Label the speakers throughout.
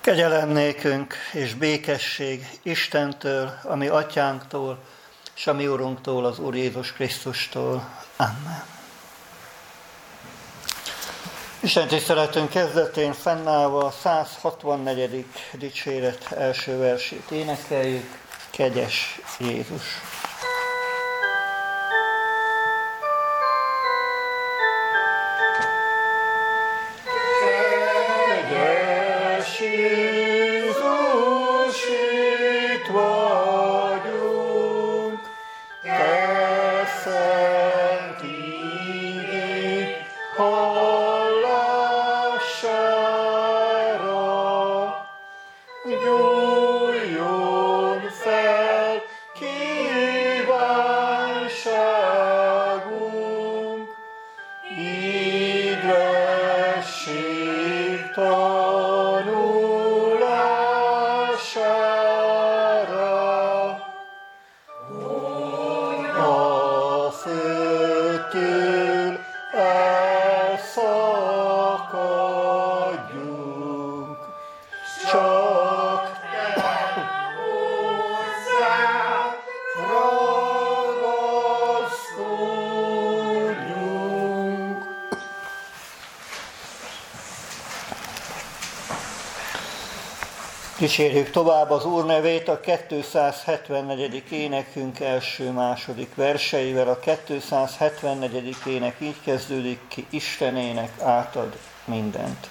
Speaker 1: Kegyelem nékünk és békesség Istentől, a mi atyánktól, és a mi Urunktól, az Úr Jézus Krisztustól. Amen. Isten tiszteletünk kezdetén fennállva a 164. dicséret első versét énekeljük, Kegyes Jézus. Dicsérjük tovább az Úr nevét a 274. énekünk első-második verseivel. A 274. ének így kezdődik: ki Istenének átad mindent.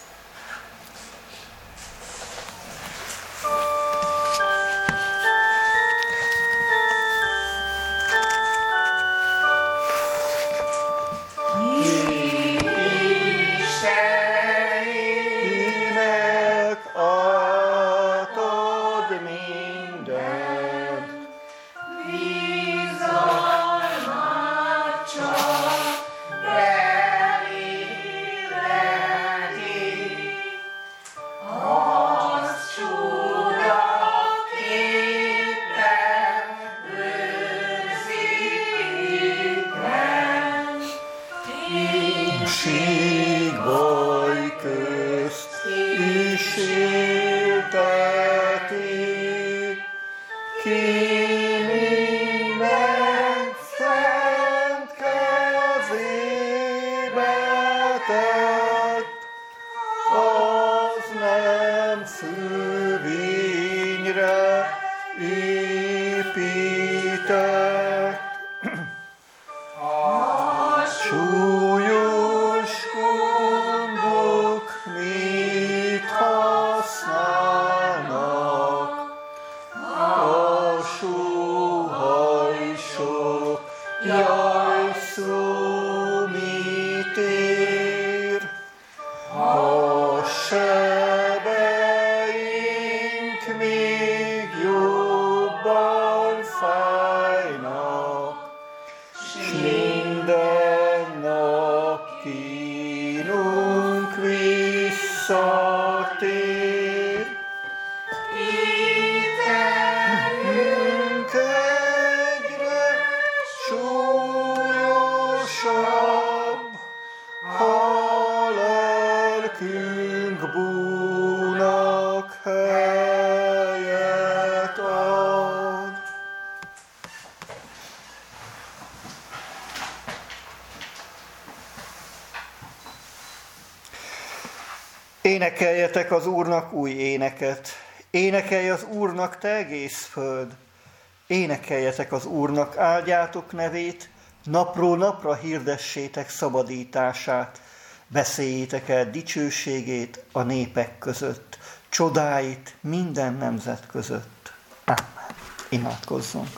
Speaker 1: Énekeljetek az Úrnak új éneket, énekelj az Úrnak, te egész föld, énekeljetek az Úrnak, áldjátok nevét, napról napra hirdessétek szabadítását, beszéljétek el dicsőségét a népek között, csodáit minden nemzet között. Amen. Imádkozzunk.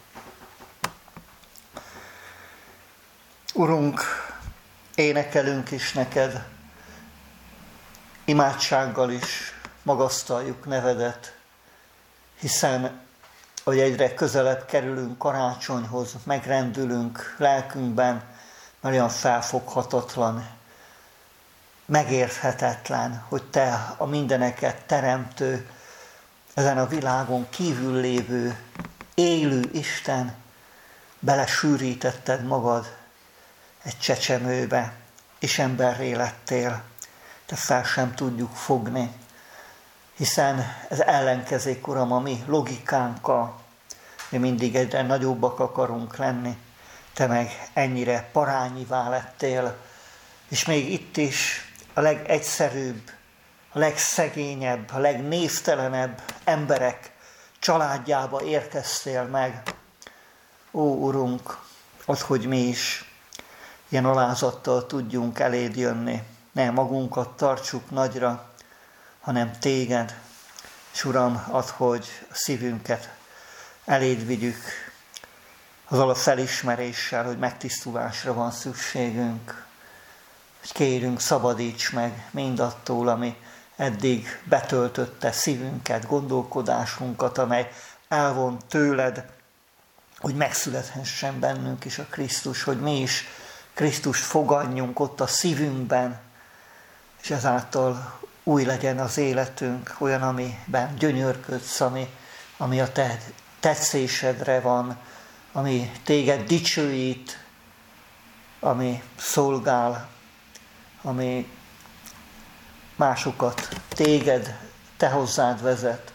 Speaker 1: Urunk, énekelünk is neked, imádsággal is magasztaljuk nevedet, hiszen, hogy egyre közelebb kerülünk karácsonyhoz, megrendülünk lelkünkben, nagyon felfoghatatlan, megérthetetlen, hogy te a mindeneket teremtő, ezen a világon kívül lévő, élő Isten, belesűrítetted magad egy csecsemőbe, és emberré lettél. De fel sem tudjuk fogni, hiszen ez ellenkezik, Uram, a mi logikánkkal. Mi mindig egyre nagyobbak akarunk lenni, Te meg ennyire parányivá lettél, és még itt is a legegyszerűbb, a legszegényebb, a legnévtelenebb emberek családjába érkeztél meg. Ó, Urunk, az, hogy mi is ilyen alázattal tudjunk eléd jönni, ne magunkat tartsuk nagyra, hanem Téged, és Uram, add, hogy a szívünket eléd vigyük, azzal a felismeréssel, hogy megtisztulásra van szükségünk, hogy kérünk, szabadíts meg mindattól, ami eddig betöltötte szívünket, gondolkodásunkat, amely elvon tőled, hogy megszülethessen bennünk is a Krisztus, hogy mi is Krisztust fogadjunk ott a szívünkben, és ezáltal új legyen az életünk, olyan, amiben gyönyörködsz, ami a te tetszésedre van, ami téged dicsőít, ami szolgál, ami másokat téged, te hozzád vezet.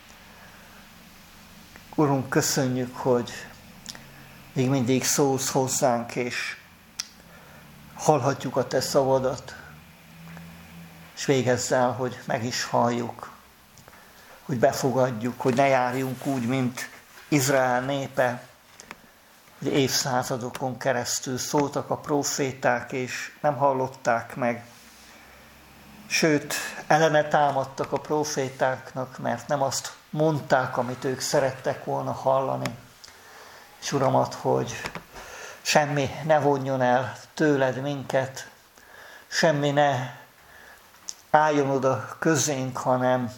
Speaker 1: Urunk, köszönjük, hogy még mindig szólsz hozzánk, és hallhatjuk a te szavadat, és végezz el, hogy meg is halljuk, hogy befogadjuk, hogy ne járjunk úgy, mint Izrael népe, hogy évszázadokon keresztül szóltak a próféták, és nem hallották meg. Sőt, ellene támadtak a prófétáknak, mert nem azt mondták, amit ők szerettek volna hallani. És Uram, add, hogy semmi ne vonjon el tőled minket, semmi ne álljon oda közénk, hanem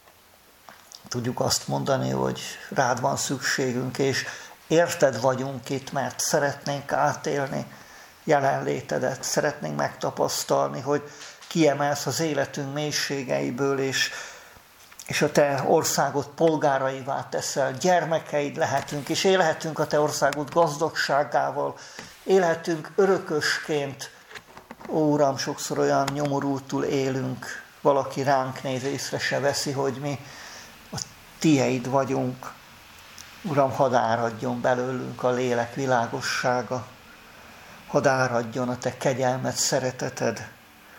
Speaker 1: tudjuk azt mondani, hogy rád van szükségünk, és érted vagyunk itt, mert szeretnénk átélni jelenlétedet, szeretnénk megtapasztalni, hogy kiemelsz az életünk mélységeiből, és a te országod polgáraivá teszel, gyermekeid lehetünk, és élhetünk a te országod gazdagságával, élhetünk örökösként. Ó, Uram, sokszor olyan nyomorultul élünk, valaki ránk néz, észre se veszi, hogy mi a tieid vagyunk. Uram, hadd áradjon belőlünk a lélek világossága, hadd áradjon a te kegyelmed, szereteted,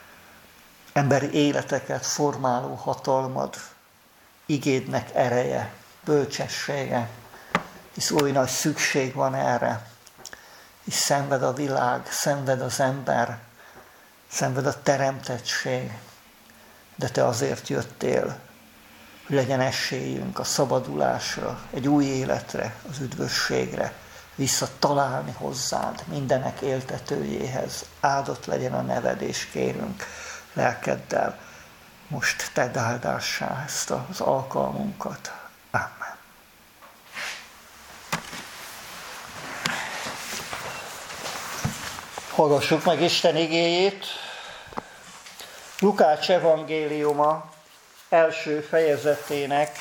Speaker 1: emberi életeket formáló hatalmad, igédnek ereje, bölcsessége, hisz oly nagy szükség van erre, és szenved a világ, szenved az ember, szenved a teremtettség, de te azért jöttél, hogy legyen esélyünk a szabadulásra, egy új életre, az üdvösségre, visszatalálni hozzád, mindenek éltetőjéhez. Áldott legyen a neved, és kérünk lelkeddel, most tedd áldássá ezt az alkalmunkat. Amen. Hallgassuk meg Isten igéjét. Lukács evangéliuma első fejezetének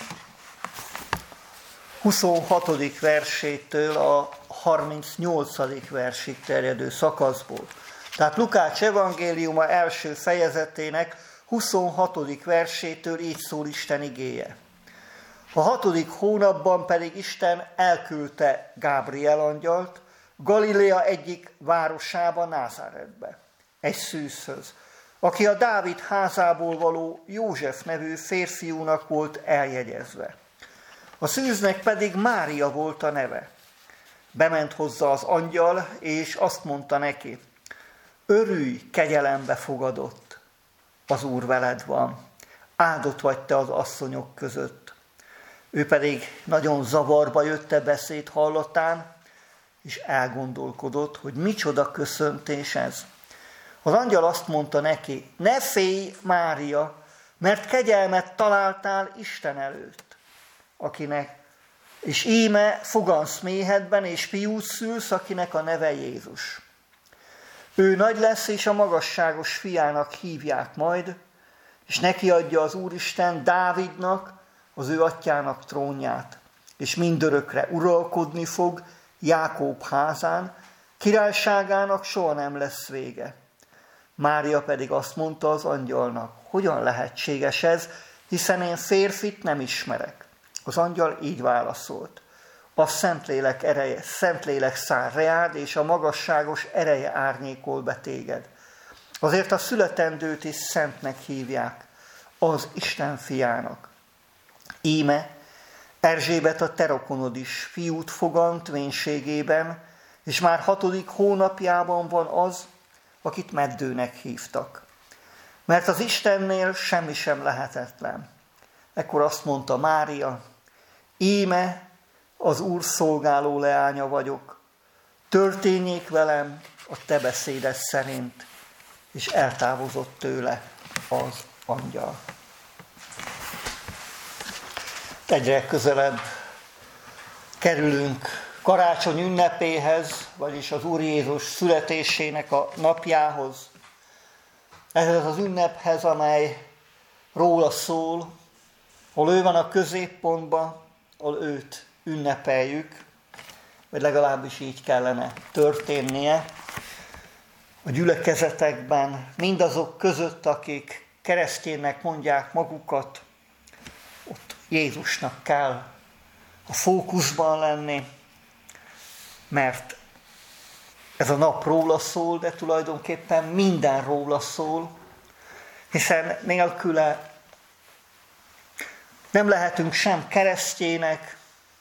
Speaker 1: 26. versétől a 38. versig terjedő szakaszból. Tehát Lukács evangéliuma első fejezetének 26. versétől így szól Isten igéje. A 6. hónapban pedig Isten elküldte Gábriel angyalt Galilea egyik városába, Názáretbe, egy szűzhöz, aki a Dávid házából való József nevű férfiúnak volt eljegyezve. A szűznek pedig Mária volt a neve. Bement hozzá az angyal, és azt mondta neki: örülj, kegyelembe fogadott, az Úr veled van, áldott vagy te az asszonyok között. Ő pedig nagyon zavarba jött beszéd hallatán, és elgondolkodott, hogy micsoda köszöntés ez. Az angyal azt mondta neki: ne félj, Mária, mert kegyelmet találtál Isten előtt, és íme fogansz méhedben, és fiút szülsz, akinek a neve Jézus. Ő nagy lesz, és a magasságos fiának hívják majd, és neki adja az Úristen Dávidnak, az ő atyjának trónját, és mindörökre uralkodni fog Jákób házán, királyságának soha nem lesz vége. Mária pedig azt mondta az angyalnak: hogyan lehetséges ez, hiszen én férfit nem ismerek. Az angyal így válaszolt. A Szentlélek száll reád, és a magasságos ereje árnyékol be téged. Azért a születendőt is szentnek hívják, az Isten fiának. Íme, Erzsébet a te rokonod is fiút fogant vénységében, és már 6. hónapjában van az, akit meddőnek hívtak. Mert az Istennél semmi sem lehetetlen. Ekkor azt mondta Mária, íme, az Úr szolgáló leánya vagyok, történjék velem a te beszéded szerint, és eltávozott tőle az angyal. Egyre közelebb kerülünk karácsony ünnepéhez, vagyis az Úr Jézus születésének a napjához. Ehhez az ünnephez, amely róla szól, ahol ő van a középpontban, ahol őt ünnepeljük, vagy legalábbis így kellene történnie. A gyülekezetekben, mindazok között, akik kereszténynek mondják magukat, ott Jézusnak kell a fókuszban lenni, mert ez a nap róla szól, de tulajdonképpen minden róla szól, hiszen nélküle nem lehetünk sem keresztjének,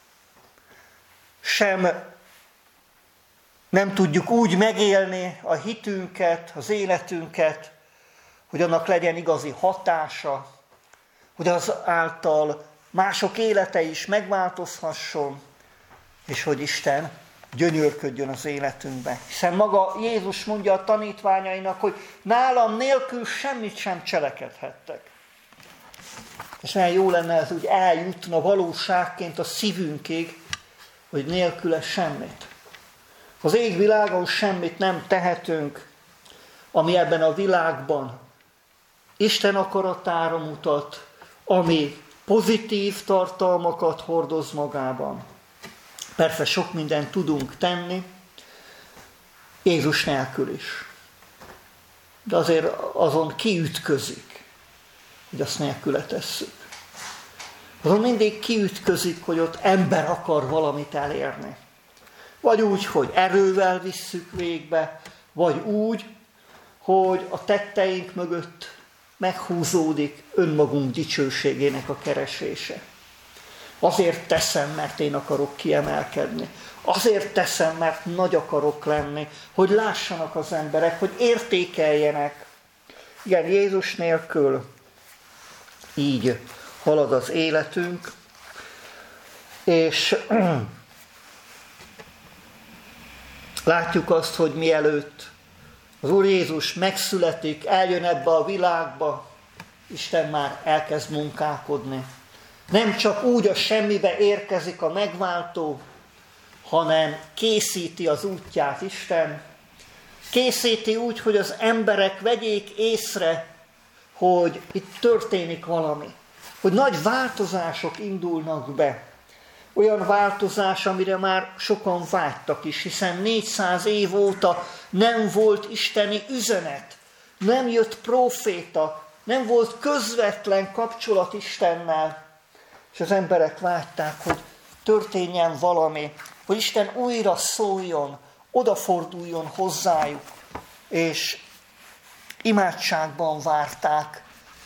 Speaker 1: sem nem tudjuk úgy megélni a hitünket, az életünket, hogy annak legyen igazi hatása, hogy az által mások élete is megváltozhasson, és hogy Isten gyönyörködjön az életünkbe. Hiszen maga Jézus mondja a tanítványainak, hogy nálam nélkül semmit sem cselekedhettek. És milyen jó lenne ez úgy eljutna valóságként a szívünkig, hogy nélküle semmit. Az égvilágon semmit nem tehetünk, ami ebben a világban Isten akaratára mutat, ami pozitív tartalmakat hordoz magában. Persze sok mindent tudunk tenni, Jézus nélkül is. De azért azon kiütközik, hogy azt nélküle tesszük. Azon mindig kiütközik, hogy ott ember akar valamit elérni. Vagy úgy, hogy erővel visszük végbe, vagy úgy, hogy a tetteink mögött meghúzódik önmagunk dicsőségének a keresése. Azért teszem, mert én akarok kiemelkedni. Azért teszem, mert nagy akarok lenni, hogy lássanak az emberek, hogy értékeljenek. Igen, Jézus nélkül így halad az életünk, és látjuk azt, hogy mielőtt az Úr Jézus megszületik, eljön ebbe a világba, Isten már elkezd munkálkodni. Nem csak úgy a semmibe érkezik a megváltó, hanem készíti az útját Isten. Készíti úgy, hogy az emberek vegyék észre, hogy itt történik valami. Hogy nagy változások indulnak be. Olyan változás, amire már sokan vágytak is, hiszen 400 év óta nem volt isteni üzenet, nem jött próféta, nem volt közvetlen kapcsolat Istennel, és az emberek vágyták, hogy történjen valami, hogy Isten újra szóljon, odaforduljon hozzájuk, és imádságban várták,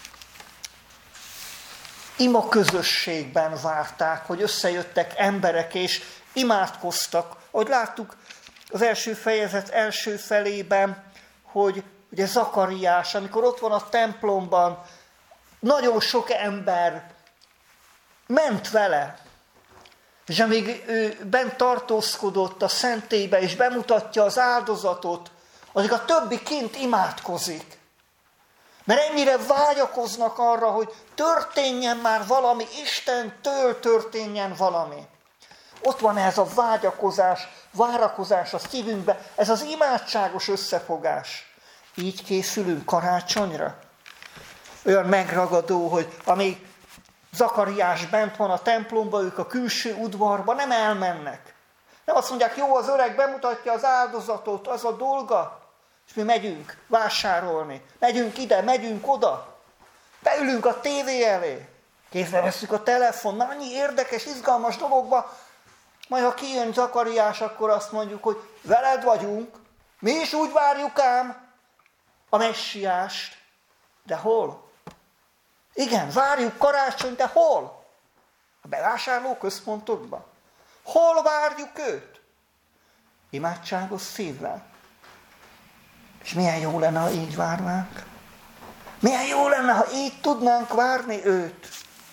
Speaker 1: ima közösségben várták, hogy összejöttek emberek, és imádkoztak. Ahogy láttuk az első fejezet első felében, hogy ugye Zakariás, amikor ott van a templomban, nagyon sok ember ment vele, és amíg ő bent tartózkodott a szentélybe, és bemutatja az áldozatot, addig a többi kint imádkozik. Mert ennyire vágyakoznak arra, hogy történjen már valami, Istentől történjen valami. Ott van ez a vágyakozás, várakozás a szívünkbe, ez az imádságos összefogás. Így készülünk karácsonyra. Olyan megragadó, hogy amíg Zakariás bent van a templomban, ők a külső udvarban nem elmennek. Nem azt mondják, jó, az öreg bemutatja az áldozatot, az a dolga, és mi megyünk vásárolni. Megyünk ide, megyünk oda. Beülünk a tévé elé, kézbe vesszük a telefon, na annyi érdekes, izgalmas dologba, majd ha kijön Zakariás, akkor azt mondjuk, hogy veled vagyunk, mi is úgy várjuk ám a messiást, de hol? Igen, várjuk karácsony, de hol? A bevásárlóközpontokban. Hol várjuk őt? Imádságos szívvel. És milyen jó lenne, ha így várnánk. Milyen jó lenne, ha így tudnánk várni őt.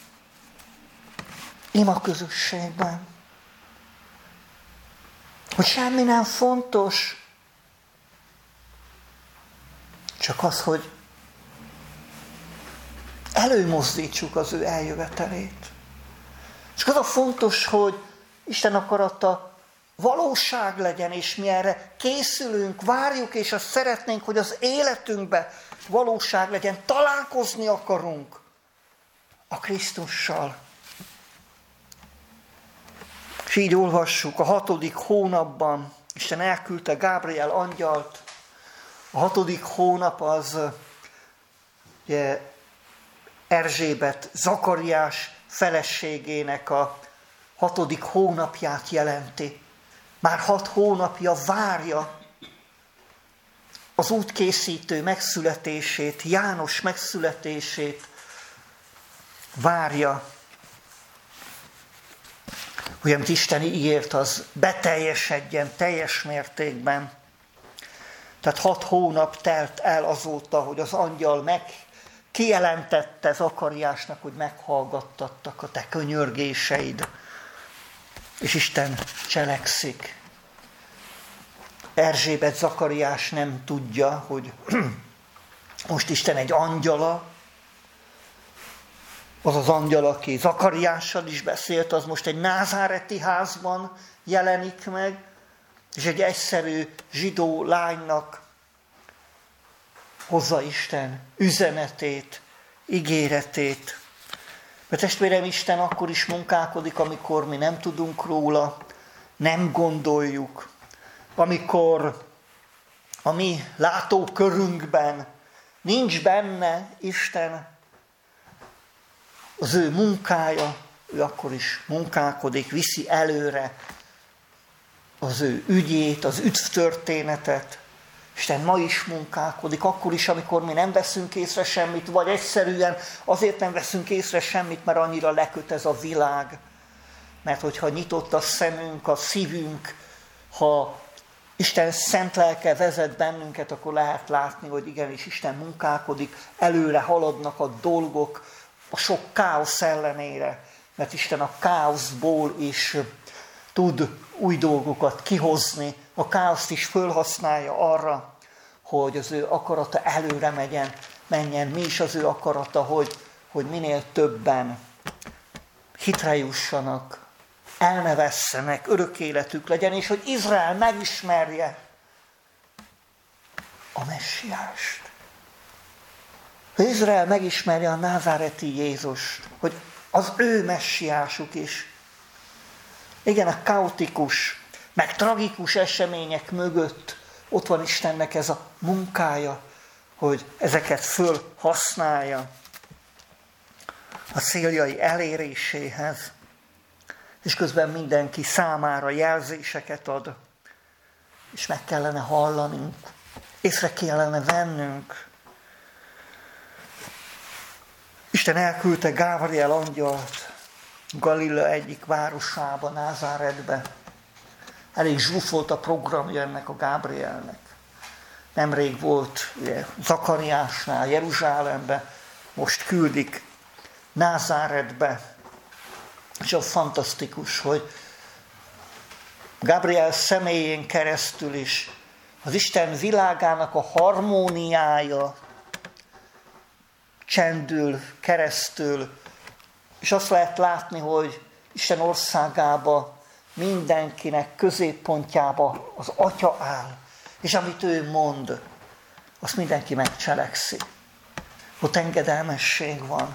Speaker 1: Ima közösségben. Hogy semmi nem fontos. Csak az, hogy előmozdítsuk az ő eljövetelét. Csak az a fontos, hogy Isten akarata valóság legyen, és mi erre készülünk, várjuk, és azt szeretnénk, hogy az életünkben valóság legyen. Találkozni akarunk a Krisztussal. És így olvassuk, a 6. hónapban Isten elküldte Gábriel angyalt. A 6. hónap az ugye, Erzsébet, Zakariás feleségének a 6. hónapját jelenti. Már 6 hónapja várja az útkészítő megszületését, János megszületését várja, hogy amit Isten ígért, az beteljesedjen teljes mértékben. Tehát 6 hónap telt el azóta, hogy az angyal kijelentette Zakariásnak, hogy meghallgattattak a te könyörgéseid. És Isten cselekszik. Erzsébet, Zakariás nem tudja, hogy most Isten egy angyala, az az angyal, aki Zakariással is beszélt, az most egy názáreti házban jelenik meg, és egy egyszerű zsidó lánynak hozza Isten üzenetét, ígéretét. Mert testvérem, Isten akkor is munkálkodik, amikor mi nem tudunk róla, nem gondoljuk, amikor a mi látókörünkben nincs benne Isten, az ő munkája, ő akkor is munkálkodik, viszi előre az ő ügyét, az üdvtörténetet. Isten ma is munkálkodik, akkor is, amikor mi nem veszünk észre semmit, vagy egyszerűen azért nem veszünk észre semmit, mert annyira leköt ez a világ. Mert hogyha nyitott a szemünk, a szívünk, ha Isten szent lelke vezet bennünket, akkor lehet látni, hogy igenis Isten munkálkodik, előre haladnak a dolgok a sok káosz ellenére, mert Isten a káoszból is tud új dolgokat kihozni, a káoszt is fölhasználja arra, hogy az ő akarata előre menjen. Mi is az ő akarata, hogy minél többen hitre jussanak, elnevesszenek, örök életük legyen, és hogy Izrael megismerje a messiást. Hogy Izrael megismerje a názáreti Jézust, hogy az ő messiásuk is. Igen, a kaotikus, meg tragikus események mögött ott van Istennek ez a munkája, hogy ezeket fölhasználja a céljai eléréséhez, és közben mindenki számára jelzéseket ad, és meg kellene hallanunk, észre kellene vennünk. Isten elküldte Gábriel angyalt Galilea egyik városába, Názáretbe. Elég zsúfolt a programja ennek a Gábrielnek. Nemrég volt ugye, Zakariásnál, Jeruzsálembe, most küldik Názáretbe. És az fantasztikus, hogy Gábriel személyén keresztül is az Isten világának a harmóniája csendül keresztül, és azt lehet látni, hogy Isten országába mindenkinek középpontjába az Atya áll, és amit ő mond, azt mindenki megcselekszi. Ott engedelmesség van.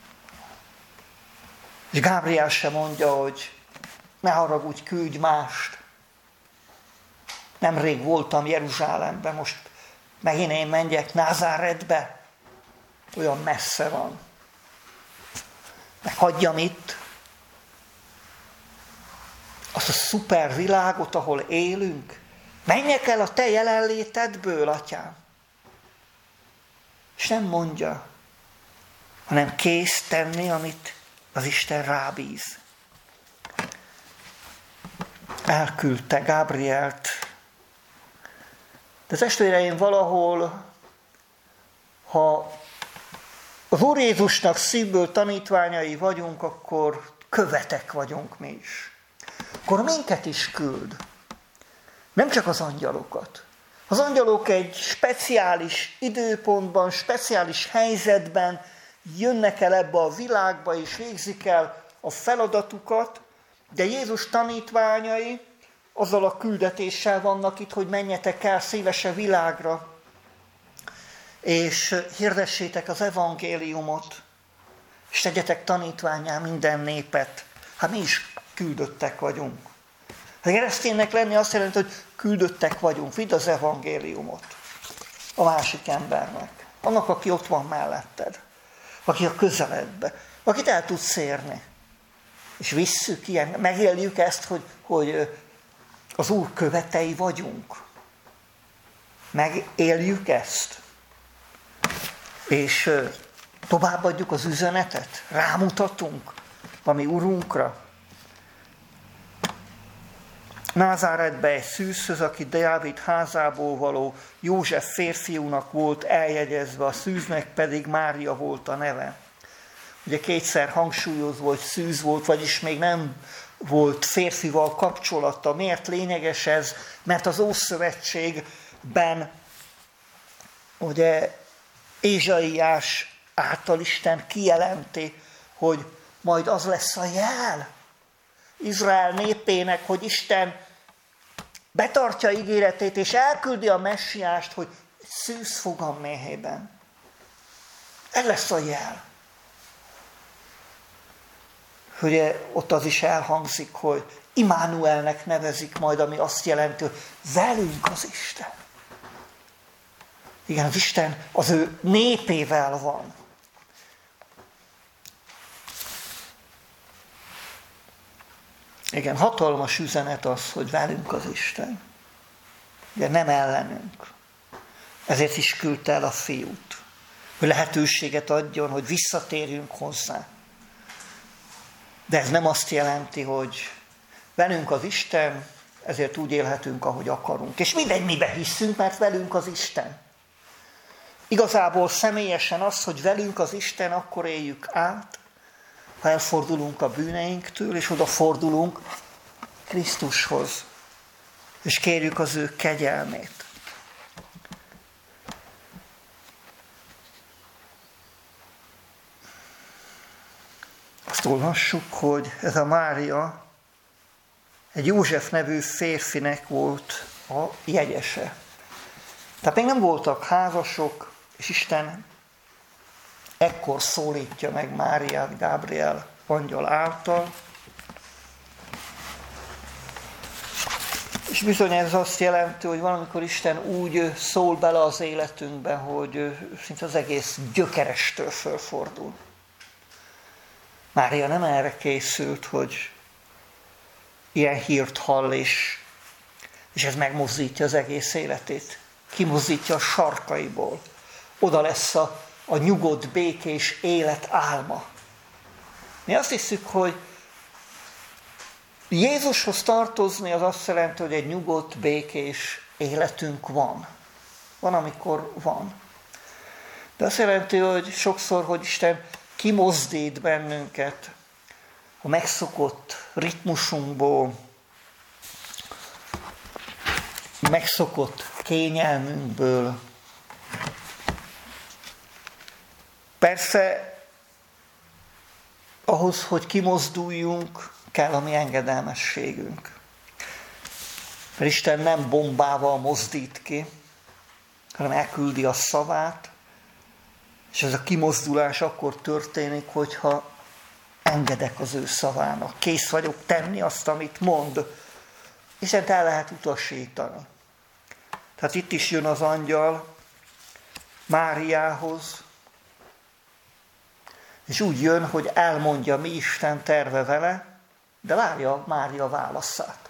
Speaker 1: És Gábriel sem mondja, hogy ne haragudj, küldj mást. Nemrég voltam Jeruzsálemben, most megint én menjek Názáretbe. olyan messze van. Meg hagyjam itt azt a szuper világot, ahol élünk. Menjek el a te jelenlétedből, atyám. És nem mondja, hanem kész tenni, amit az Isten rábíz. Elküldte Gábrielt. De testvéreim, valahol, ha az Úr Jézusnak szívből tanítványai vagyunk, akkor követek vagyunk mi is. Akkor minket is küld. Nem csak az angyalokat. Az angyalok egy speciális időpontban, speciális helyzetben jönnek el ebbe a világba, és végzik el a feladatukat, de Jézus tanítványai azzal a küldetéssel vannak itt, hogy menjetek el szélesebb világra, és hirdessétek az evangéliumot, és tegyetek tanítvánnyá minden népet. Hát mi is küldöttek vagyunk. Ha kereszténynek lenni azt jelenti, hogy küldöttek vagyunk, vidd az evangéliumot a másik embernek. Annak, aki ott van melletted, aki a közeledbe, akit el tudsz érni. És visszük ilyen, megéljük ezt, hogy az Úr követei vagyunk. Megéljük ezt. És továbbadjuk az üzenetet, rámutatunk a mi Urunkra. Názáretbe egy szűzhöz, aki Dávid házából való József férfiúnak volt eljegyezve, a szűznek pedig Mária volt a neve. Ugye kétszer hangsúlyozva, hogy szűz volt, vagyis még nem volt férfival kapcsolata. Miért lényeges ez? Mert az Ószövetségben ugye Ézsaiás által Isten kijelenti, hogy majd az lesz a jel Izrael népének, hogy Isten betartja ígéretét, és elküldi a messiást, hogy szűz fog a méhében. Ez lesz a jel. Ugye ott az is elhangzik, hogy Immanuelnek nevezik majd, ami azt jelenti, hogy velünk az Isten. Igen, az Isten az ő népével van. Igen, hatalmas üzenet az, hogy velünk az Isten. De nem ellenünk. Ezért is küldte el a fiút. Hogy lehetőséget adjon, hogy visszatérjünk hozzá. De ez nem azt jelenti, hogy velünk az Isten, ezért úgy élhetünk, ahogy akarunk. És mindegy, mibe hiszünk, mert velünk az Isten. Igazából személyesen az, hogy velünk az Isten, akkor éljük át, ha elfordulunk a bűneinktől, és odafordulunk Krisztushoz, és kérjük az ő kegyelmét. Azt olvassuk, hogy ez a Mária egy József nevű férfinek volt a jegyese. Tehát még nem voltak házasok, és Isten ekkor szólítja meg Máriát Gábriel angyal által. És bizony ez azt jelenti, hogy valamikor Isten úgy szól bele az életünkbe, hogy szinte az egész gyökerestől fölfordul. Mária nem erre készült, hogy ilyen hírt hall, és ez megmozdítja az egész életét. Kimozdítja a sarkaiból. Oda lesz a nyugodt, békés élet álma. Mi azt hiszük, hogy Jézushoz tartozni az azt jelenti, hogy egy nyugodt, békés életünk van. Van, amikor van. De azt jelenti, hogy sokszor, hogy Isten kimozdít bennünket a megszokott ritmusunkból, megszokott kényelmünkből. Persze, ahhoz, hogy kimozduljunk, kell a mi engedelmességünk. Mert Isten nem bombával mozdít ki, hanem elküldi a szavát, és ez a kimozdulás akkor történik, hogyha engedek az ő szavának. Kész vagyok tenni azt, amit mond. Istent el lehet utasítani. Tehát itt is jön az angyal Máriához, És úgy jön, hogy elmondja, mi Isten terve vele, de várja Mária válaszát.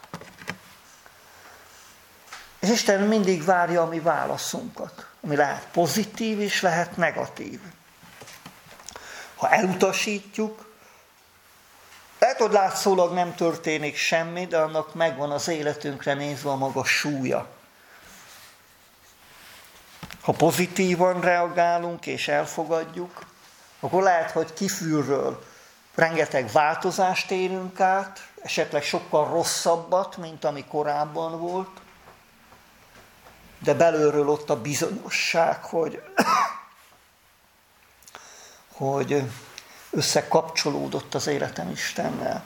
Speaker 1: És Isten mindig várja a mi válaszunkat, ami lehet pozitív és lehet negatív. Ha elutasítjuk, lehet, hogy látszólag nem történik semmi, de annak megvan az életünkre nézve a maga súlya. Ha pozitívan reagálunk és elfogadjuk, akkor lehet, hogy kívülről rengeteg változást érünk át, esetleg sokkal rosszabbat, mint ami korábban volt, de belülről ott a bizonyosság, hogy összekapcsolódott az életem Istennel.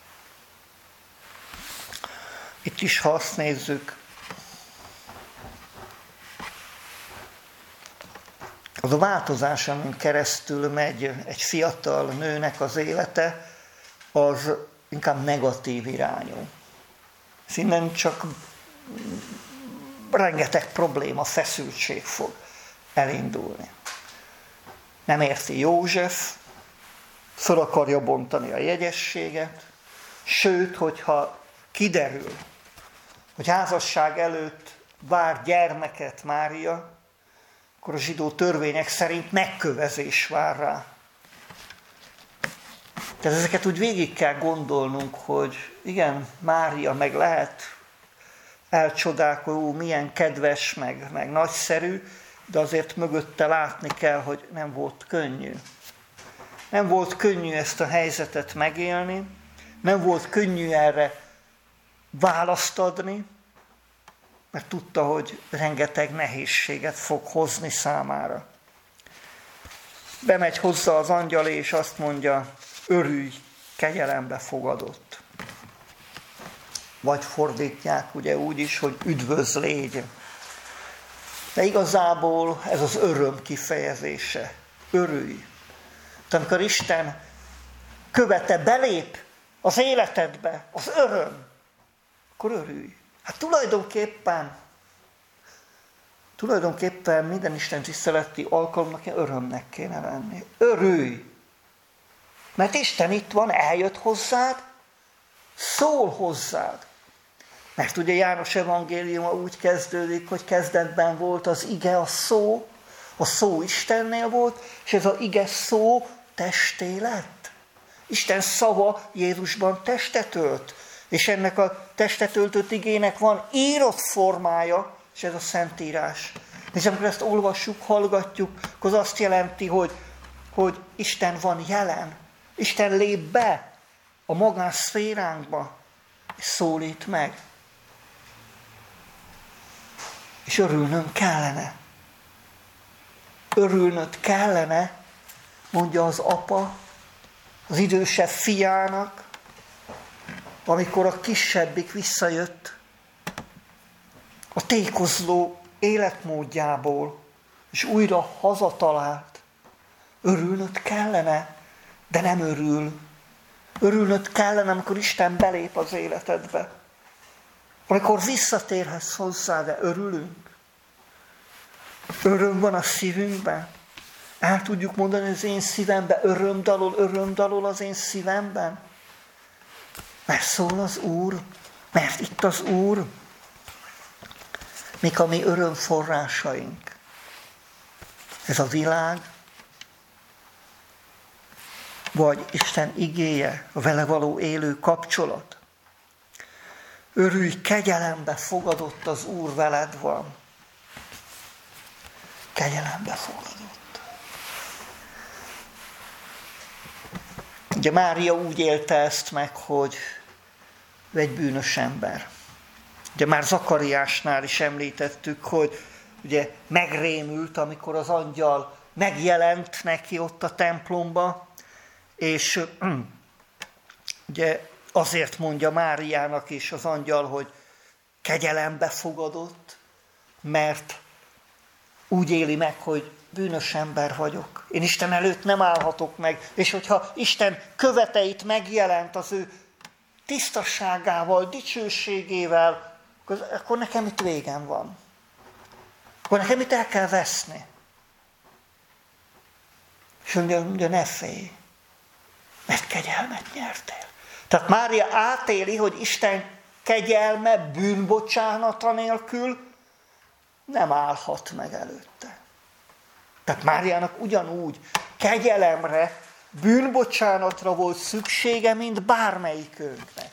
Speaker 1: Itt is, ha azt nézzük, az a változás, amin keresztül megy egy fiatal nőnek az élete, az inkább negatív irányú. És innen csak rengeteg probléma, feszültség fog elindulni. Nem érti József, föl akarja bontani a jegyességet, sőt, hogyha kiderül, hogy házasság előtt vár gyermeket Mária, akkor a zsidó törvények szerint megkövezés vár rá. Tehát ezeket úgy végig kell gondolnunk, hogy igen, Mária meg lehet elcsodálkozó, milyen kedves, meg nagyszerű, de azért mögötte látni kell, hogy nem volt könnyű. Nem volt könnyű ezt a helyzetet megélni, nem volt könnyű erre választ adni, mert tudta, hogy rengeteg nehézséget fog hozni számára. Bemegy hozzá az angyal, és azt mondja, örülj, kegyelembe fogadott. Vagy fordítják ugye úgy is, hogy üdvözl légy. De igazából ez az öröm kifejezése. Örülj. De amikor Isten követe belép az életedbe, az öröm, akkor örülj. Hát tulajdonképpen minden Isten tiszteleti alkalomnak örömnek kéne lenni. Örülj! Mert Isten itt van, eljött hozzád, szól hozzád. Mert ugye János evangéliuma úgy kezdődik, hogy kezdetben volt az ige, a szó Istennél volt, és ez az ige szó testé lett. Isten szava Jézusban testet ölt, és ennek a testet öltött igének van írott formája, és ez a Szentírás. És amikor ezt olvassuk, hallgatjuk, akkor az azt jelenti, hogy Isten van jelen. Isten lép be a magánszféránkba, és szólít meg. És örülnünk kellene. Örülnöd kellene, mondja az apa az idősebb fiának, amikor a kisebbik visszajött a tékozló életmódjából, és újra hazatalált. Örülnöd kellene, de nem örül. Örülnöd kellene, amikor Isten belép az életedbe. Amikor visszatérhetsz hozzá, de örülünk. Öröm van a szívünkben. El tudjuk mondani, hogy az én szívemben öröm dalol az én szívemben. Mert szól az Úr, mert itt az Úr. Mik a mi örömforrásaink? Ez a világ, vagy Isten igéje, a vele való élő kapcsolat? Örülj, kegyelembe fogadott az Úr, veled van. Kegyelembe fogadott. Ugye Mária úgy élte ezt meg, hogy ő egy bűnös ember. Ugye már Zakariásnál is említettük, hogy ugye megrémült, amikor az angyal megjelent neki ott a templomba, és ugye azért mondja Máriának is az angyal, hogy kegyelembe fogadott, mert úgy éli meg, hogy bűnös ember vagyok. Én Isten előtt nem állhatok meg, és hogyha Isten követeit megjelent az ő tisztasságával, dicsőségével, akkor nekem itt végem van. Akkor nekem itt el kell veszni. És mondja, ne félj, mert kegyelmet nyertél. Tehát Mária átéli, hogy Isten kegyelme bűnbocsánata nélkül nem állhat meg előtte. Tehát Máriának ugyanúgy kegyelemre, bűnbocsánatra volt szüksége, mint bármelyikünknek.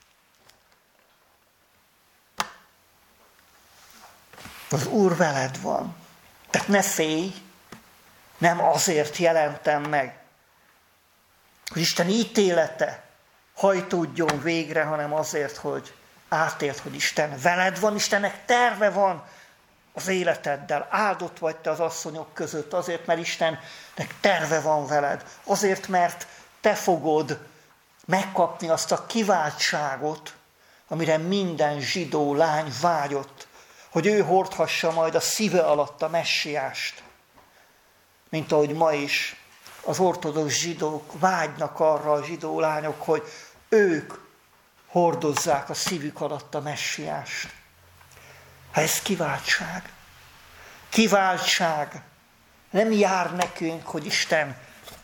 Speaker 1: Az Úr veled van. Tehát ne félj, nem azért jelentem meg, hogy Isten ítélete hajtódjon végre, hanem azért, hogy átélt, hogy Isten veled van, Istennek terve van az életeddel. Áldott vagy te az asszonyok között, azért, mert Istennek terve van veled. Azért, mert te fogod megkapni azt a kiváltságot, amire minden zsidó lány vágyott, hogy ő hordhassa majd a szíve alatt a messiást. Mint ahogy ma is az ortodox zsidók vágynak arra, a zsidó lányok, hogy ők hordozzák a szívük alatt a messiást. Hát ez kiváltság. Kiváltság. Nem jár nekünk, hogy Isten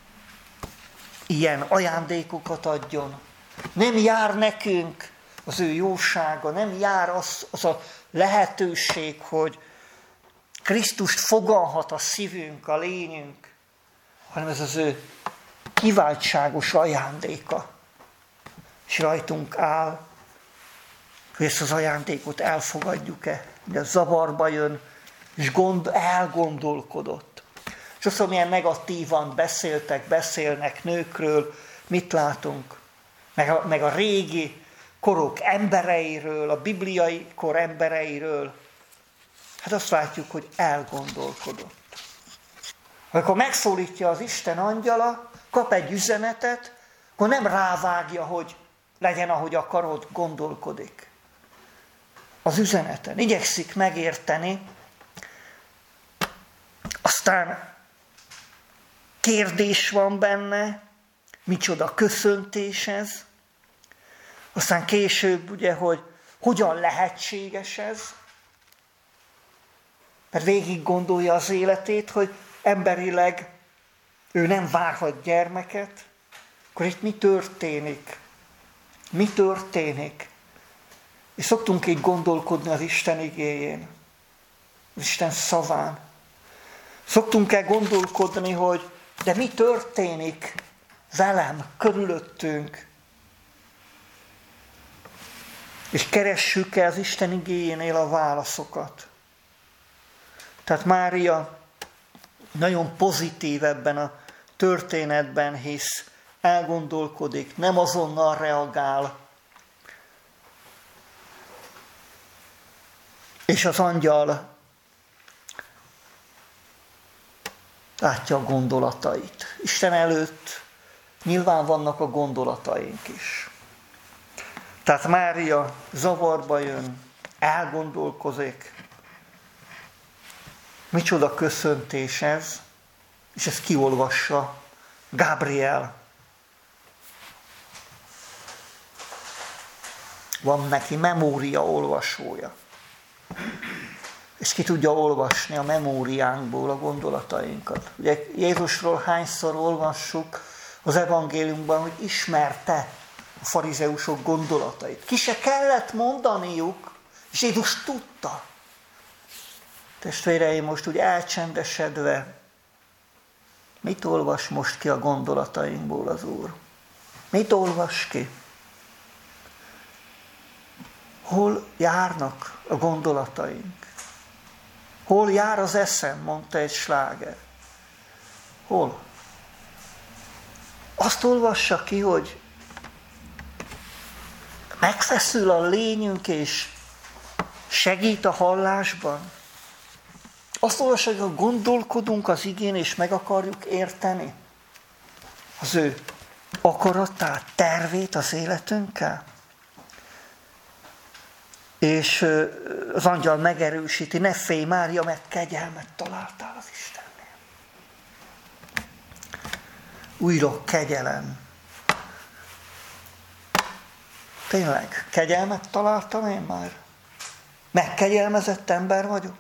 Speaker 1: ilyen ajándékokat adjon. Nem jár nekünk az ő jósága, nem jár az a lehetőség, hogy Krisztust foganhat a szívünk, a lényünk, hanem ez az ő kiváltságos ajándéka. És rajtunk áll, hogy ezt az ajándékot elfogadjuk-e, de zavarba jön, és elgondolkodott. Sokszor milyen negatívan beszélnek nőkről, mit látunk? Meg a régi korok embereiről, a bibliai kor embereiről. Hát azt látjuk, hogy elgondolkodott. Amikor megszólítja az Isten angyala, kap egy üzenetet, akkor nem rávágja, hogy legyen, ahogy akarod, gondolkodik. Az üzeneten igyekszik megérteni, aztán kérdés van benne, micsoda köszöntés ez, aztán később ugye, hogy hogyan lehetséges ez, mert végig gondolja az életét, hogy emberileg ő nem várhat gyermeket, akkor itt mi történik? Mi történik? És szoktunk így gondolkodni az Isten igéjén, az Isten szaván. Szoktunk-e gondolkodni, hogy de mi történik velem, körülöttünk? És keressük-e az Isten igéjénél a válaszokat? Tehát Mária nagyon pozitív ebben a történetben, hisz elgondolkodik, nem azonnal reagál. És az angyal látja a gondolatait. Isten előtt nyilván vannak a gondolataink is. Tehát Mária zavarba jön, elgondolkozik. Micsoda köszöntés ez, és ezt kiolvassa Gabriel. Van neki memória olvasója. És ki tudja olvasni a memóriánkból a gondolatainkat. Ugye Jézusról hányszor olvassuk az evangéliumban, hogy ismerte a farizeusok gondolatait. Ki se kellett mondaniuk, és Jézus tudta. Testvéreim, most úgy elcsendesedve, mit olvas most ki a gondolatainkból az Úr? Mit olvas ki? Hol járnak a gondolataink? Hol jár az eszem, mondta egy sláger. Hol? Azt olvassa ki, hogy megfeszül a lényünk, és segít a hallásban. Azt olvassa, hogy gondolkodunk az igén, és meg akarjuk érteni az ő akaratát, tervét az életünkkel. És az angyal megerősíti, ne félj, Mária, mert kegyelmet találtál az Istennél. Újra kegyelem. Tényleg, kegyelmet találtam én már? Megkegyelmezett ember vagyok?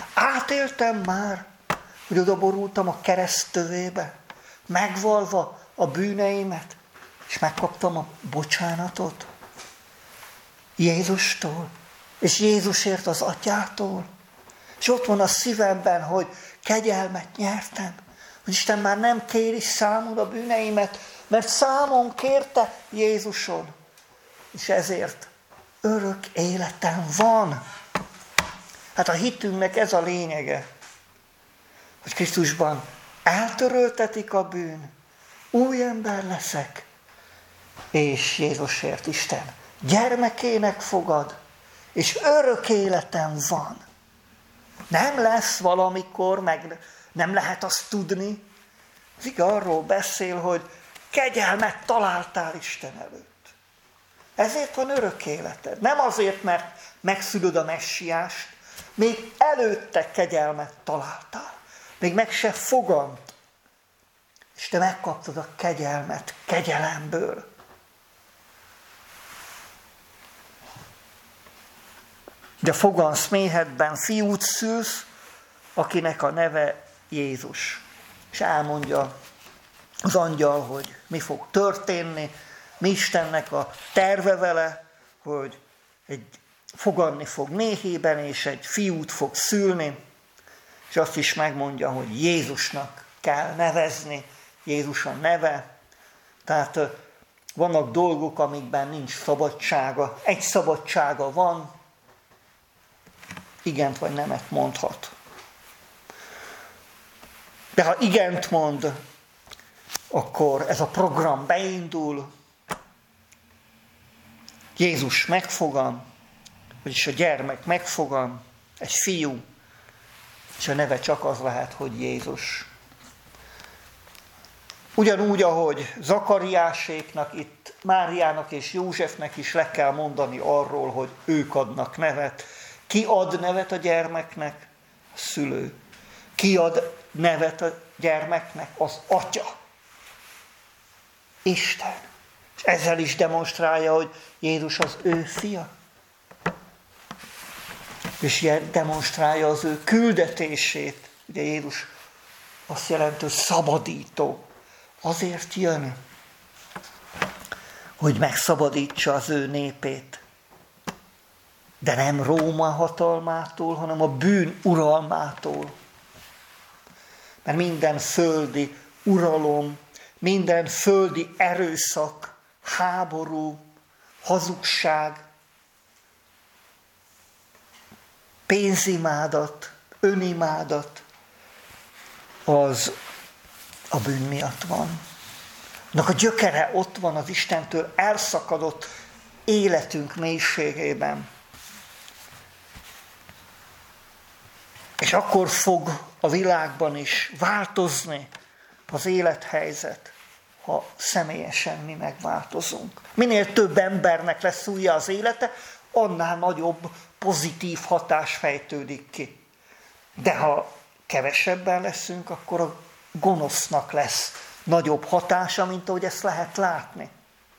Speaker 1: Átéltem már, hogy odaborultam a kereszt tövébe, megvalva a bűneimet, és megkaptam a bocsánatot Jézustól, és Jézusért az Atyától. És ott van a szívemben, hogy kegyelmet nyertem, hogy Isten már nem kéri számon a bűneimet, mert számon kérte Jézuson. És ezért örök életem van. Hát a hitünknek ez a lényege, hogy Krisztusban eltöröltetik a bűn, új ember leszek, és Jézusért Isten gyermekének fogad, és örök életem van. Nem lesz valamikor, meg nem lehet azt tudni. Az ige arról beszél, hogy kegyelmet találtál Isten előtt. Ezért van örök életed. Nem azért, mert megszülöd a messiást, még előtte kegyelmet találtál. Még meg se fogant. És te megkaptad a kegyelmet kegyelemből. De fogansz méhedben fiút szülsz, akinek a neve Jézus. És elmondja az angyal, hogy mi fog történni, mi Istennek a terve vele, hogy foganni fog méhében, és egy fiút fog szülni, és azt is megmondja, hogy Jézusnak kell nevezni, Jézus a neve. Tehát vannak dolgok, amikben nincs szabadsága. Egy szabadsága van, igent vagy nemet mondhat. De ha igent mond, akkor ez a program beindul, Jézus megfogan, vagyis a gyermek megfogan, egy fiú, és a neve csak az lehet, hogy Jézus. Ugyanúgy, ahogy Zakariáséknak, itt Máriának és Józsefnek is le kell mondani arról, hogy ők adnak nevet. Ki ad nevet a gyermeknek? A szülő. Ki ad nevet a gyermeknek? Az atya. Isten. És ezzel is demonstrálja, hogy Jézus az ő fia. És demonstrálja az ő küldetését. Ugye Jézus azt jelenti, hogy szabadító. Azért jön, hogy megszabadítsa az ő népét. De nem Róma hatalmától, hanem a bűn uralmától. Mert minden földi uralom, minden földi erőszak, háború, hazugság, pénzimádat, önimádat, az a bűn miatt van. A gyökere ott van az Istentől elszakadott életünk mélységében. És akkor fog a világban is változni az élethelyzet, ha személyesen mi megváltozunk. Minél több embernek lesz újja az élete, annál nagyobb pozitív hatás fejtődik ki. De ha kevesebben leszünk, akkor a gonosznak lesz nagyobb hatása, mint ahogy ezt lehet látni.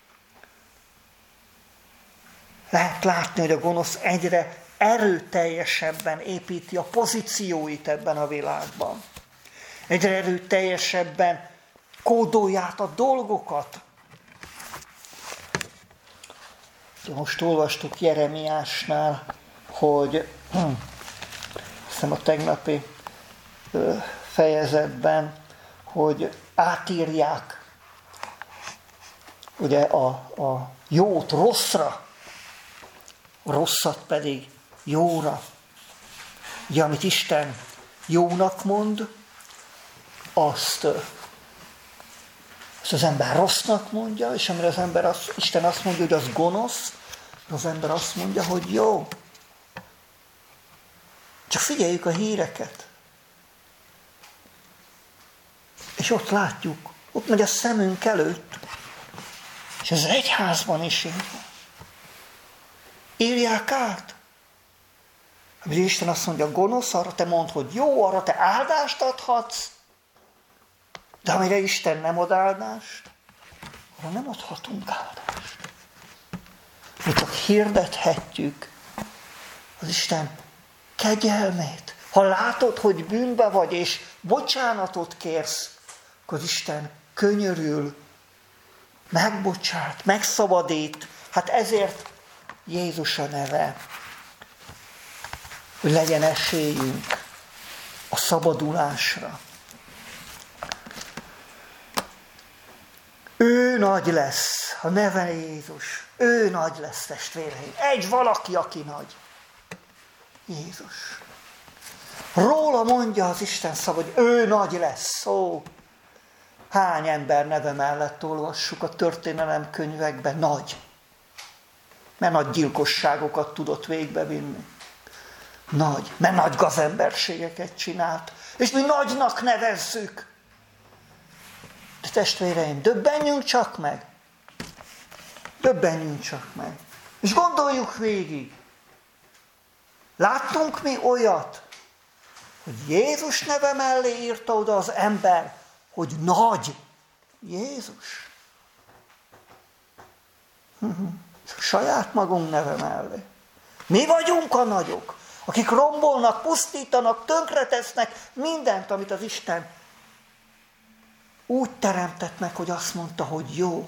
Speaker 1: Lehet látni, hogy a gonosz egyre erőteljesebben építi a pozícióit ebben a világban. Egyre erőteljesebben kódolja át a dolgokat. Most olvastuk Jeremiásnál, hogy hiszem a tegnapi fejezetben, hogy átírják ugye a jót rosszra, a rosszat pedig jóra. Ugye, amit Isten jónak mond, azt az ember rossznak mondja, és amire Isten azt mondja, hogy az gonosz, az ember azt mondja, hogy jó. Csak figyeljük a híreket. És ott látjuk, ott megy a szemünk előtt, és az egyházban is így van. Írják át. Amikor Isten azt mondja, gonosz, arra te mondd, hogy jó, arra te áldást adhatsz, de amire Isten nem ad áldást, arra nem adhatunk áldást. Mi csak hirdethetjük az Isten kegyelmét. Ha látod, hogy bűnbe vagy, és bocsánatot kérsz, akkor az Isten könyörül megbocsát, megszabadít. Hát ezért Jézus a neve, hogy legyen esélyünk a szabadulásra. Ő nagy lesz, a neve Jézus. Ő nagy lesz, testvéreim. Egy valaki, aki nagy. Jézus. Róla mondja az Isten szava, hogy ő nagy lesz. Ó, hány ember neve mellett olvassuk a történelem könyvekben? Nagy. Mert nagy gyilkosságokat tudott végbevinni. Nagy. Mert nagy gazemberségeket csinált. És mi nagynak nevezzük. De testvéreim, döbbenjünk csak meg. Döbbenjünk csak meg. És gondoljuk végig. Láttunk mi olyat, hogy Jézus neve mellé írta oda az ember, hogy nagy Jézus. Saját magunk neve mellé. Mi vagyunk a nagyok, akik rombolnak, pusztítanak, tönkretesznek mindent, amit az Isten úgy teremtett meg, hogy azt mondta, hogy jó.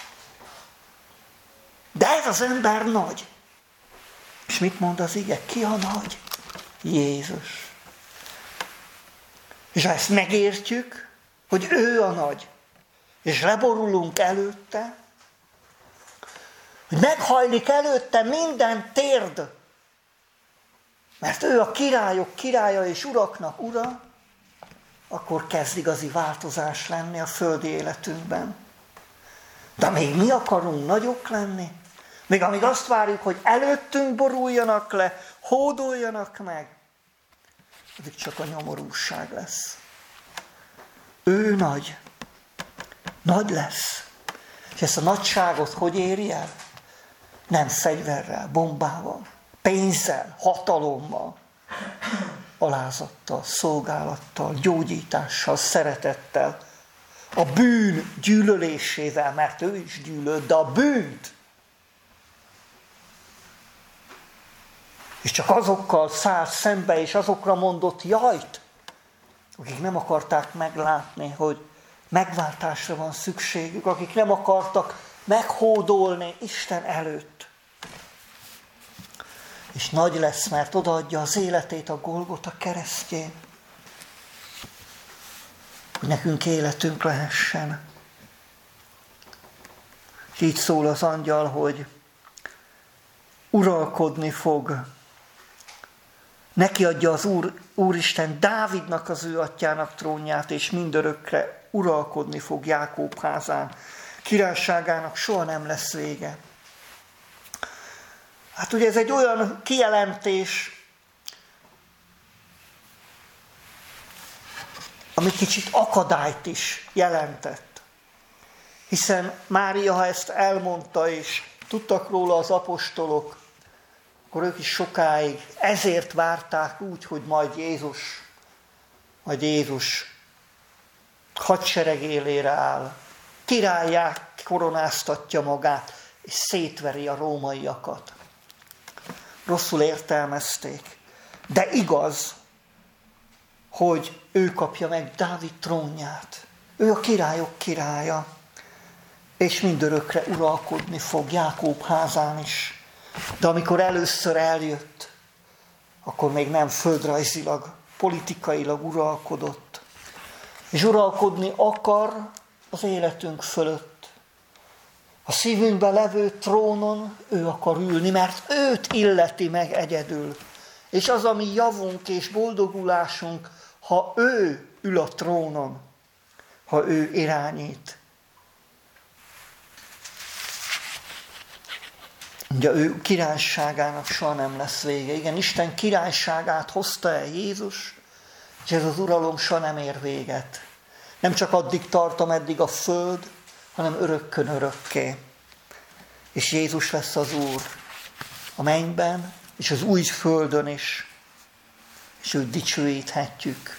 Speaker 1: De ez az ember nagy. És mit mond az ige? Ki a nagy? Jézus. És ha ezt megértjük, hogy ő a nagy, és leborulunk előtte, hogy meghajlik előtte minden térd, mert ő a királyok királya és uraknak ura, akkor kezd igazi változás lenni a földi életünkben. De még mi akarunk nagyok lenni, még amíg azt várjuk, hogy előttünk boruljanak le, hódoljanak meg, addig csak a nyomorúság lesz. Ő nagy. Nagy lesz. És ezt a nagyságot hogy éri el? Nem fegyverrel, bombával, pénzzel, hatalommal, alázattal, szolgálattal, gyógyítással, szeretettel, a bűn gyűlölésével, mert ő is gyűlölt, de a bűnt. És csak azokkal szállt szembe, és azokra mondott jajt, akik nem akarták meglátni, hogy megváltásra van szükségük, akik nem akartak meghódolni Isten előtt. És nagy lesz, mert odaadja az életét a Golgota keresztjén, hogy nekünk életünk lehessen. És így szól az angyal, hogy uralkodni fog. Neki adja az Úristen Dávidnak, az ő atyának trónját, és mindörökre uralkodni fog Jákób házán. Királyságának soha nem lesz vége. Hát ugye ez egy olyan kijelentés, ami kicsit akadályt is jelentett. Hiszen Mária, ha ezt elmondta, és tudtak róla az apostolok, akkor ők is sokáig ezért várták úgy, hogy majd Jézus hadsereg élére áll, királlyá koronáztatja magát, és szétveri a rómaiakat. Rosszul értelmezték. De igaz, hogy ő kapja meg Dávid trónját. Ő a királyok királya, és mindörökre uralkodni fog Jákób házán is. De amikor először eljött, akkor még nem földrajzilag, politikailag uralkodott. És uralkodni akar az életünk fölött. A szívünkben levő trónon ő akar ülni, mert őt illeti meg egyedül. És az a mi javunk és boldogulásunk, ha ő ül a trónon, ha ő irányít. Ugye ő királyságának soha nem lesz vége. Igen, Isten királyságát hozta el Jézus, és ez az uralom soha nem ér véget. Nem csak addig tart, ameddig a föld, hanem örökkön örökké. És Jézus lesz az Úr a mennyben, és az új földön is, és őt dicsőíthetjük.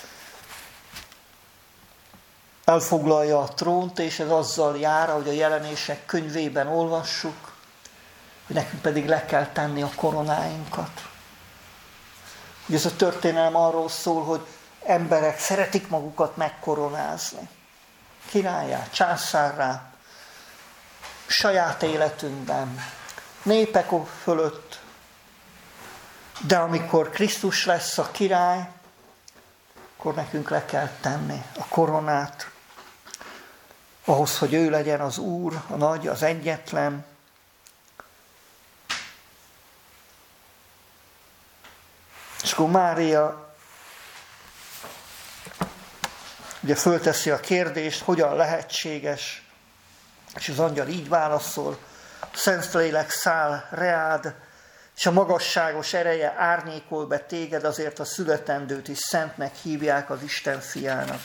Speaker 1: Elfoglalja a trónt, és ez azzal jár, ahogy a Jelenések könyvében olvassuk, hogy nekünk pedig le kell tenni a koronáinkat. Ugye ez a történelem arról szól, hogy emberek szeretik magukat megkoronázni. Királlyá, császárrá. saját életünkben, népek fölött, de amikor Krisztus lesz a király, akkor nekünk le kell tenni a koronát, ahhoz, hogy ő legyen az Úr, a nagy, az egyetlen. És akkor Mária ugye fölteszi a kérdést, hogyan lehetséges, és az angyal így válaszol: Szentlélek száll reád, és a magasságos ereje árnyékol be téged, azért a születendőt is szentnek hívják, az Isten fiának.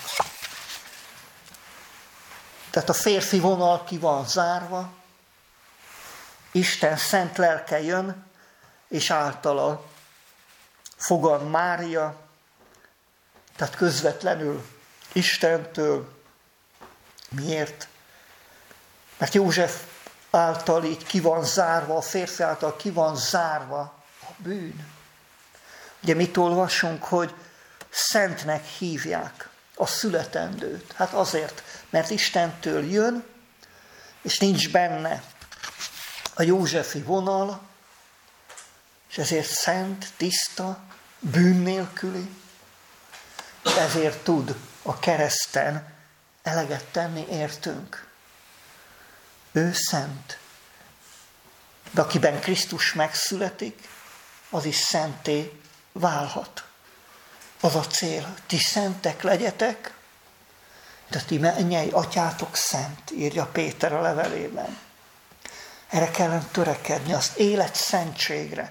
Speaker 1: Tehát a férfi vonal ki van zárva, Isten szent lelke jön, és általa fogad Mária, tehát közvetlenül Istentől. Miért? Mert József által így ki van zárva, a férfi által ki van zárva a bűn. Ugye mit olvasunk, hogy szentnek hívják a születendőt. Hát azért, mert Istentől jön, és nincs benne a józsefi vonal, és ezért szent, tiszta, bűn nélküli, és ezért tud a kereszten eleget tenni értünk. Ő szent. De akiben Krisztus megszületik, az is szenté válhat. Az a cél, ti szentek legyetek, de ti mennyei atyátok szent, írja Péter a levelében. Erre kellene törekedni, az élet szentségre.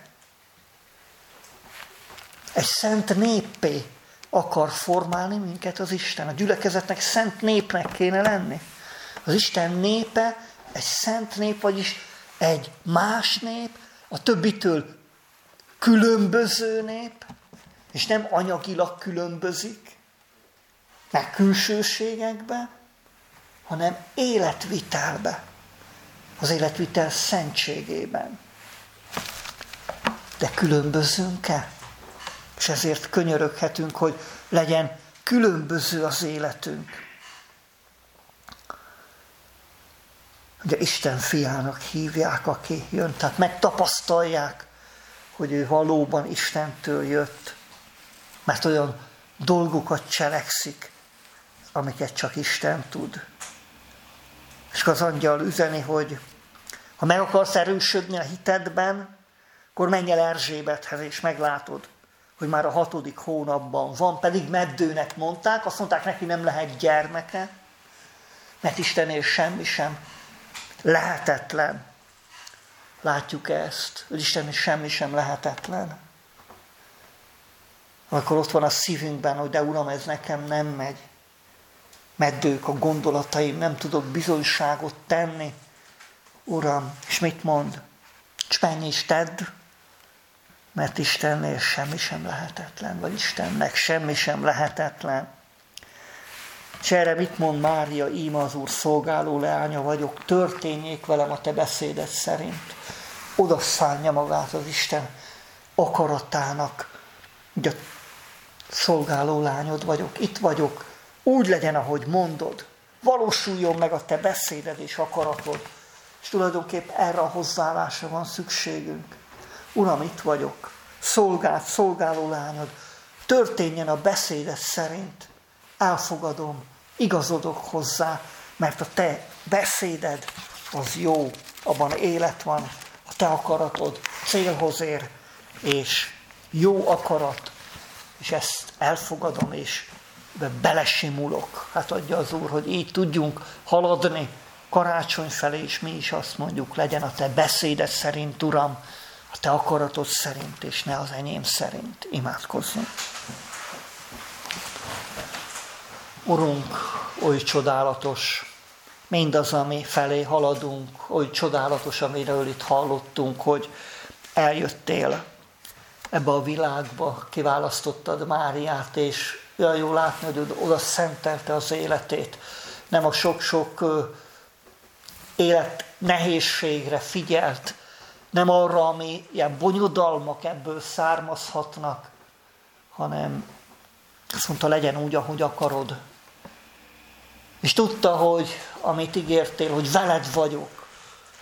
Speaker 1: Egy szent néppé akar formálni minket az Isten. A gyülekezetnek szent népnek kéne lenni. Az Isten népe egy szent nép, vagyis egy más nép, a többitől különböző nép, és nem anyagilag különbözik, meg külsőségekbe, hanem életvitelbe, az életvitel szentségében. De különbözünk-e? És ezért könyöröghetünk, hogy legyen különböző az életünk. Ugye Isten fiának hívják, aki jön, tehát megtapasztalják, hogy ő valóban Istentől jött, mert olyan dolgokat cselekszik, amiket csak Isten tud. És az angyal üzeni, hogy ha meg akarsz erősödni a hitedben, akkor menj el Erzsébethez, és meglátod, hogy már a 6. hónapban van, pedig meddőnek mondták, azt mondták neki, nem lehet gyermeke, mert Istennél semmi sem lehetetlen. Látjuk ezt, hogy Istennél semmi sem lehetetlen. Akkor ott van a szívünkben, hogy de Uram, ez nekem nem megy. Meddők a gondolataim, nem tudok bizonyságot tenni. Uram, és mit mond? És menj és tedd, mert Istennél semmi sem lehetetlen, vagy Istennek semmi sem lehetetlen. És erre mit mond Mária? Íme az Úr szolgáló leánya vagyok, történjék velem a te beszéded szerint. Oda szánja magát az Isten akaratának, hogy a szolgáló lányod vagyok, itt vagyok, úgy legyen, ahogy mondod, valósuljon meg a te beszéded és akaratod. És tulajdonképp erre a hozzáállásra van szükségünk. Uram, itt vagyok, szolgáló lányod, történjen a beszéded szerint, elfogadom, igazodok hozzá, mert a te beszéded az jó, abban élet van, a te akaratod célhoz ér, és jó akarat, és ezt elfogadom, és belesimulok. Hát adja az Úr, hogy így tudjunk haladni karácsony felé, és mi is azt mondjuk, legyen a te beszéded szerint, Uram, a te akaratod szerint, és ne az enyém szerint. Imádkozzunk. Urunk, oly csodálatos mindaz, ami felé haladunk, oly csodálatos, amiről itt hallottunk, hogy eljöttél ebbe a világba, kiválasztottad Máriát, és olyan jó látni, hogy oda szentelte az életét. Nem a sok-sok élet nehézségre figyelt, nem arra, ami ilyen bonyodalmak ebből származhatnak, hanem azt mondta, legyen úgy, ahogy akarod. És tudta, hogy amit ígértél, hogy veled vagyok,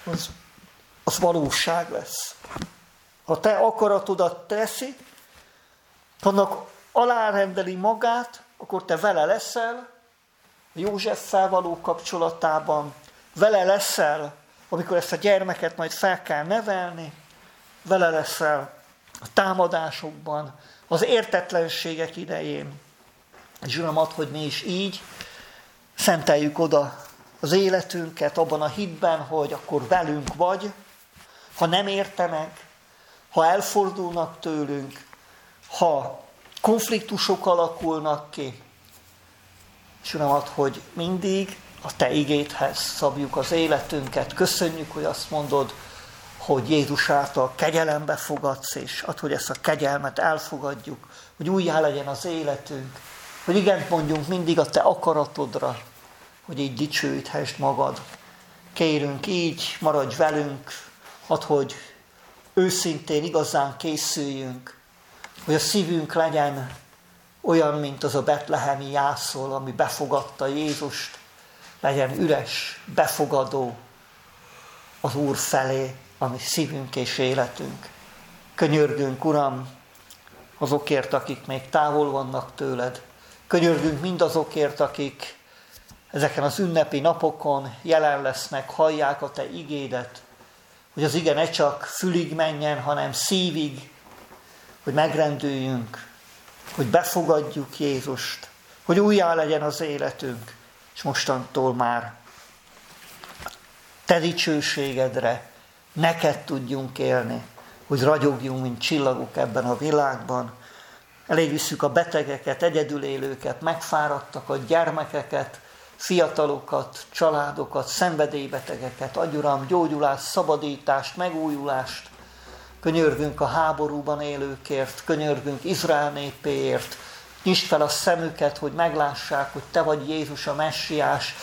Speaker 1: az valóság lesz. Ha te akaratodat teszi, annak alárendeli magát, akkor te vele leszel, a Józseffel való kapcsolatában, vele leszel, amikor ezt a gyermeket majd fel kell nevelni, vele leszel a támadásokban, az értetlenségek idején. És Uram, add, hogy mi is így szenteljük oda az életünket abban a hitben, hogy akkor velünk vagy, ha nem értenek, ha elfordulnak tőlünk, ha konfliktusok alakulnak ki. És Uram, add, hogy mindig a Te igédhez szabjuk az életünket. Köszönjük, hogy azt mondod, hogy Jézus által kegyelembe fogadsz, és add, hogy ezt a kegyelmet elfogadjuk, hogy újjá legyen az életünk, hogy igent mondjunk mindig a Te akaratodra, hogy így dicsőíthesd magad. Kérünk így, maradj velünk, add, hogy őszintén, igazán készüljünk, hogy a szívünk legyen olyan, mint az a betlehemi jászol, ami befogadta Jézust, legyen üres, befogadó az Úr felé, ami szívünk és életünk. Könyörgünk, Uram, azokért, akik még távol vannak tőled. Könyörgünk mindazokért, akik ezeken az ünnepi napokon jelen lesznek, hallják a Te igédet, hogy az ige ne csak fülig menjen, hanem szívig, hogy megrendüljünk, hogy befogadjuk Jézust, hogy újjá legyen az életünk, és mostantól már Te dicsőségedre neked tudjunk élni, hogy ragyogjunk, mint csillagok ebben a világban. Elég visszük a betegeket, egyedül élőket, megfáradtakat, gyermekeket, fiatalokat, családokat, szenvedélybetegeket. Adj, Uram, gyógyulást, szabadítást, megújulást. Könyörgünk a háborúban élőkért, könyörgünk Izrael népéért. Nyisd fel a szemüket, hogy meglássák, hogy Te vagy Jézus a Messiás.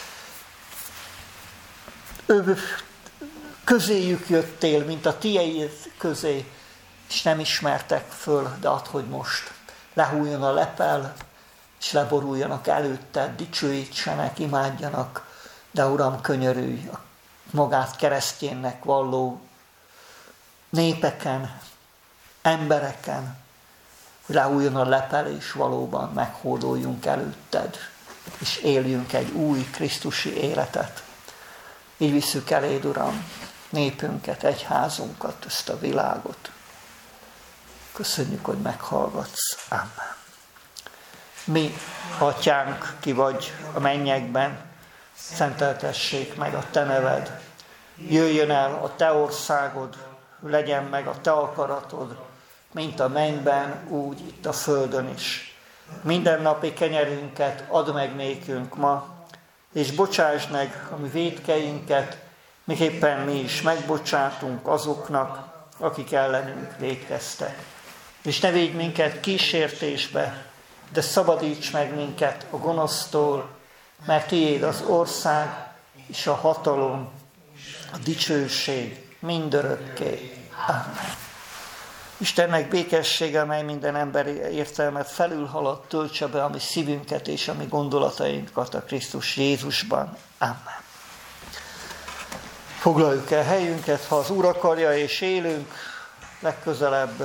Speaker 1: Közéjük jöttél, mint a tieid közé, és nem ismertek föl, de add, hogy most lehújjon a lepel, és leboruljanak előtted, dicsőítsenek, imádjanak, de Uram, könyörülj a magát keresztjénnek valló népeken, embereken, hogy lehújjon a lepel, és valóban meghódoljunk előtted, és éljünk egy új krisztusi életet. Így visszük eléd, Uram, népünket, egyházunkat, ezt a világot. Köszönjük, hogy meghallgatsz. Amen. Mi, Atyánk, ki vagy a mennyekben, szenteltessék meg a Te neved. Jöjjön el a Te országod, legyen meg a Te akaratod, mint a mennyben, úgy itt a földön is. Mindennapi kenyerünket add meg nékünk ma, és bocsásd meg a mi vétkeinket, miképpen mi is megbocsátunk azoknak, akik ellenünk vétkeztek. És ne védj minket kísértésbe, de szabadíts meg minket a gonosztól, mert Tiéd az ország, és a hatalom, a dicsőség mindörökké. Amen. Istennek békessége, mely minden emberi értelmet felülhalad, töltse be a mi szívünket és a mi gondolatainkat a Krisztus Jézusban. Amen. Foglaljuk el helyünket, ha az Úr akarja, és élünk legközelebb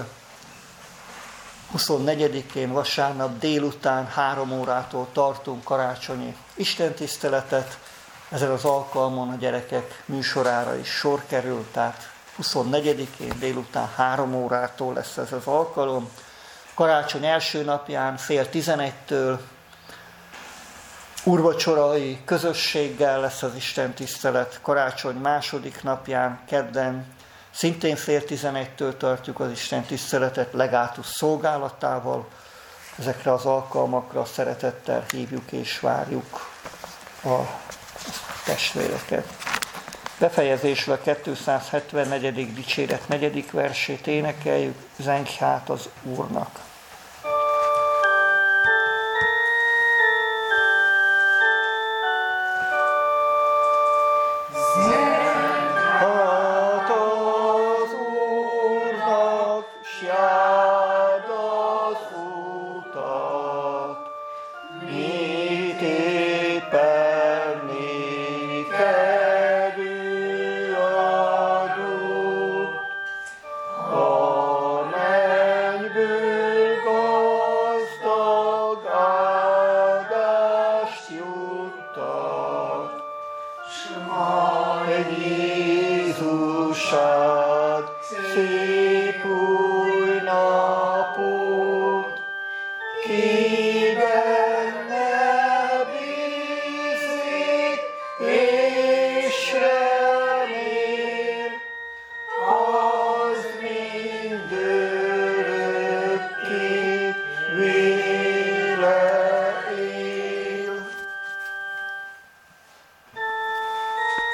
Speaker 1: 24-én vasárnap délután 3 órától tartunk karácsonyi istentiszteletet. Ezen az alkalmon a gyerekek műsorára is sor kerül, tehát 24-én délután 3 órától lesz ez az alkalom. Karácsony első napján 10:30-től úrvacsorai közösséggel lesz az istentisztelet. Karácsony második napján, kedden, szintén 10:30-től tartjuk az istentiszteletet legátus szolgálatával. Ezekre az alkalmakra szeretettel hívjuk és várjuk a testvéreket. Befejezésül a 274. dicséret 4. versét énekeljük, zengj hát az Úrnak.
Speaker 2: Kerül a Kyrie.